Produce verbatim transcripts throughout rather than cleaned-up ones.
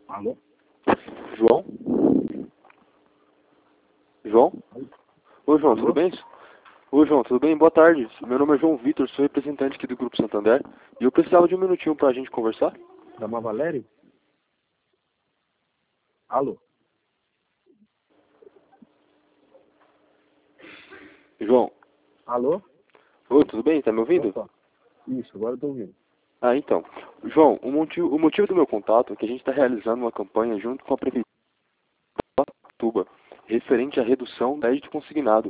Alô? João? João? Oi, João, Alô? tudo bem? Oi, João, tudo bem? Boa tarde. Meu nome é João Vitor, sou representante aqui do Grupo Santander e eu precisava de um minutinho pra gente conversar. Dama Valério? Alô? João? Alô? Oi, tudo bem? Tá me ouvindo? Opa. Isso, agora eu tô ouvindo. Ah, então. João, o motivo, o motivo do meu contato é que a gente está realizando uma campanha junto com a Prefeitura de Ubatuba, referente à redução da crédito consignado.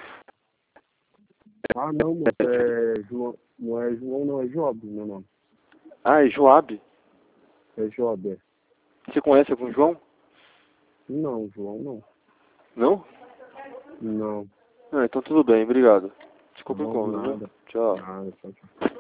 Ah, não, moço, é João. Não é João, não, é Job, meu nome. Ah, é Joab? É Job, é. Você conhece algum João? Não, João, não. Não? Não. Ah, então tudo bem, obrigado. Desculpa o Não, incômodo, viu? nada. Tchau. Nada, tchau, tchau.